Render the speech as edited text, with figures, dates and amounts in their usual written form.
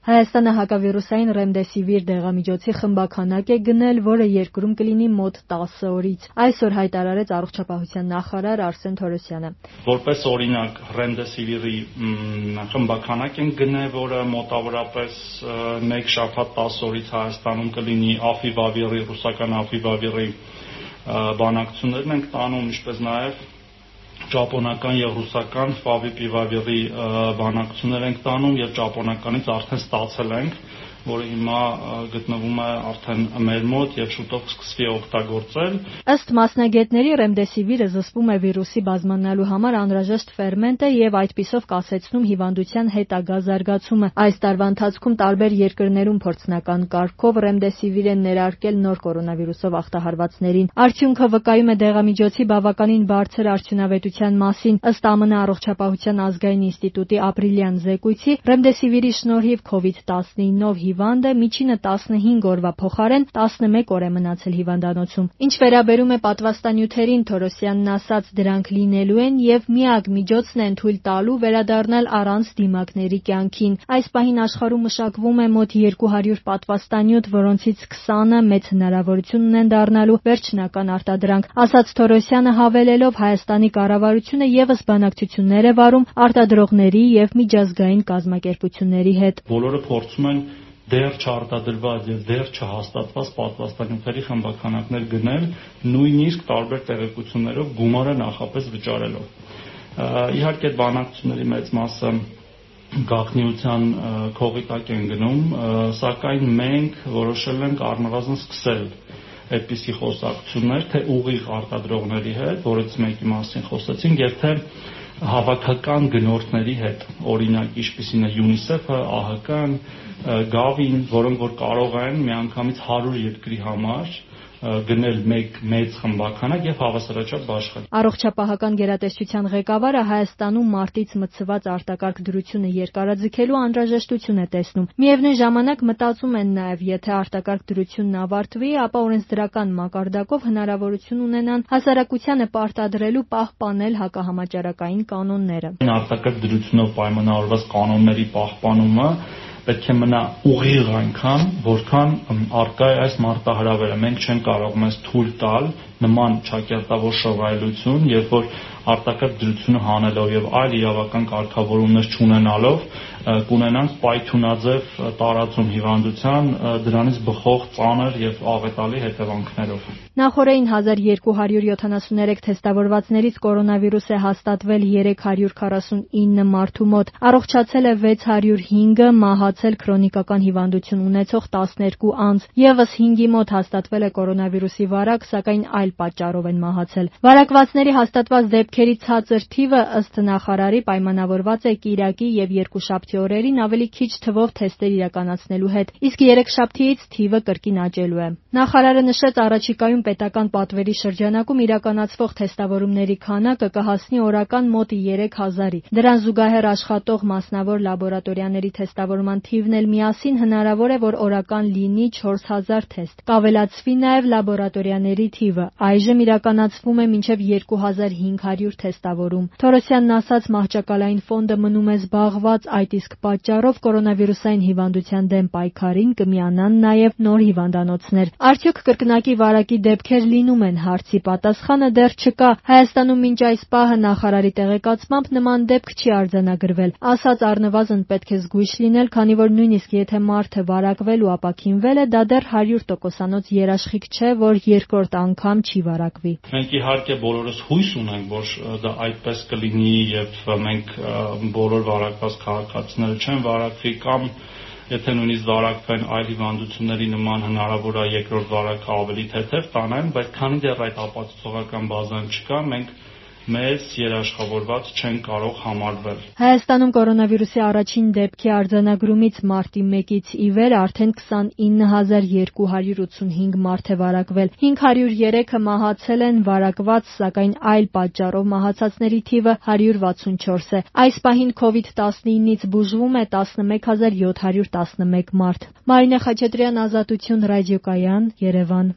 Հայաստանը հակավիրուսային ռեմդեսիվիր դեղամիջոցի խմբաքանակ է գնել, որը երկրում կլինի մոտ 10 օրից։ Այսօր հայտարարեց առողջապահության նախարար Արսեն Թորոսյանը։ Որպես օրինակ, ռեմդեսիվիրի խմբաքանակ են գնել, որը մոտավորապես 1 շաբաթ 10 օրից Հայաստանում կլինի Աֆիվավիրի, ռուսական Աֆիվավիրի բանակցություններն ենք տանում, ինչպես նաև ճապոնական եւ ռուսական Ֆավիպիվավիրի բանակցություններ ենք տանում եւ ճապոնականից արդեն ստացել ենք, որը հիմա գտնվում է արդեն մեր մոտ եւ շուտով կսկսվի օգտագործել։ Ըստ մասնագետների ռեմդեսիվիրը զսպում է վիրուսի բազմանալու համար անհրաժեշտ ֆերմենտ է եւ այդպիսով կասեցնում հիվանդության հետագա զարգացումը։ Այս տարվա ընթացքում տարբեր երկրներում փորձնական կարգով ռեմդեսիվիր են ներարկել նոր կորոնավիրուսով ախտահարվածներին։ Արդյունքը վկայում է դեղամիջոցի բավականին բարձր արդյունավետության մասին։ Ըստ ԱՄՆ առողջապահության ազգային ինստիտուտի ապրիլյան զեկույցի, ռեմդեսիվիրի շնորհիվ COVID-19-ով հիվանդը միջինը 15 օրվա փոխարեն 11 օր է մնացել հիվանդանոցում։ Ինչ վերաբերում է պատվաստանյութերին, Թորոսյանն ասաց, դրանք լինելու են եւ միակ միջոցն են թույլ տալու վերադառնալ առանց դիմակների կյանքին։ Այս պահին աշխարհում մշակվում է մոտ 200 պատվաստանյութ, որոնցից 20-ը մեծ հնարավորություն ունեն դառնալու վերջնական արտադրանք, ասաց Թորոսյանը, հավելելով Հայաստանի կառավարությունը եւս բանակցություններ է վարում արտադրողների եւ միջազգային կազմակերպությունների հետ։ Բոլորը փորձում են դեռ չարտադրված եւ դեռ չհաստատված պատվաստանյութերի խմբաքանակներ գնել, նույնիսկ տարբեր տեղեկություններով գումարը նախապես վճարելով։ Իհարկե բանակցությունների մեծ մասը գաղտնիության քողի տակ են գնում, սակայն մենք որոշել ենք առնվազն սկսել այդպիսի խոսակցություններ, թե ուղիղ արտադրողների հետ, որից մեկի մասին խոսեցինք, եւ թե հավաքական գնորդների հետ, օրինակ ինչպիսին է UNICEF-ը, ԱՀԿ-ն, Գավին, որոնք որ կարող են միանգամից 100 երկրի համար գնել մեկ մեծ խմբականակ եւ հավասարաչափ բաշխել։ Առողջապահական գերատեսչության ղեկավարը Հայաստանում մարտից մցված արտակարգ դրությունը երկարաձգելու անհրաժեշտություն է տեսնում։ Միևնույն ժամանակ մտածում են նաեւ, եթե արտակարգ դրությունն ավարտվի, ապա օրենսդրական մակարդակով հնարավորություն ունենան հասարակությանը պարտադրելու պահպանել հակահամաճարակային կանոնները։ Արտակարգ դրությունով պայմանավորված կանոնների պահպանումը պետք է մնա ուղիղ այնքան, որքան արկա է այս մարտահրավերը։ Մենք չենք կարող մեզ թույլ տալ նման ճակերտավոր շռայլություն, երբ որ արտակարգ դրությունը հանելով եւ այլ իրավական կարգավորումներ չունենալով կունենանք պայթյունաձև տարածում հիվանդության, դրանից բխող ծանր եւ աղետալի հետևանքներով։ Նախորդին 1273 թեստավորվածներից կորոնավիրուս է հաստատվել 349 մարդու մոտ, առողջացել է 605-ը, մահացել քրոնիկական հիվանդություն ունեցող 12 անձ, եւս 5-ի մոտ հաստատվել է կորոնավիրուսի վարակ, սակայն այլ պատճառով են մահացել։ Վարակվածների հաստատված դեպքերի ցածր թիվը ըստ նախարարի պայմանավորված է կիրակի եւ երկուշաբթի օրերին ավելի քիչ թվով թեստեր իրականացնելու հետ, իսկ երեքշաբթիից թիվը կրկին աճելու է։ Նախարարը նշեց, առաջիկայում պետական պատվերի շրջանակում իրականացվող թեստավորումների քանակը կհասնի օրական մոտ 3000-ի։ Դրան զուգահեռ աշխատող մասնավոր լաբորատորիաների թեստավորման թիվն էլ միասին հնարավոր է, որ օրական լինի 4000 թեստ։ Կավելացվի նաև լաբորատորիաների թիվը։ Այժմ իրականացվում է մինչև 2500 թեստավորում։ Թորոսյանն ասաց, մահճակալային ֆոնդը մնում է զբաղված, այդ իսկ պատճառով կորոնավիրուսային հիվանդության դեմ պայքարին կմիանան նաև նոր հիվանդանոցներ։ Արդյոք կրկնակի վարակի դեպքեր լինում են, հարցի պատասխանը դեռ չկա։ Հայաստանում մինչ այս պահը նախարարի տեղեկացմամբ նման դեպք չի արձանագրվել։ Ասաց, առնվազն պետք է զգույշ լինել, քանի որ նույնիսկ եթե մարդը վարակվել ու ապաքինվել է, դա դեռ 100%-անոց երաշխիք չէ, որ երկրորդ անգամ չի վարակվի։ Մենք իհարկե բոլորս հույս ունենք, որ դա այդպես կլինի եւ մենք բոլոր վարակված քաղաքացիները չեն վարակվի կամ եթե նույնիսկ վարակվեն այլ հիվանդությունների նման հնարավոր է երկրորդ վարակը ավելի թեթև տանեն, բայց քանի դեռ այդ ապացուցողական բազան չկա, մենք մեզ երաշխավորված չեն կարող համարվել։ Հայաստանում կորոնավիրուսի առաջին դեպքի արձանագրումից մարտի 1-ից ի վեր արդեն 29285 մարդ է վարակվել։ 503-ը մահացել են, վարակված, սակայն այլ պատճառով մահացածների թիվը 164 է։ Այս պահին COVID-19-ից բուժվում է 11711 մարդ։ Մարինե Խաչատրյան, Ազատություն ռադիոկայան, Երևան։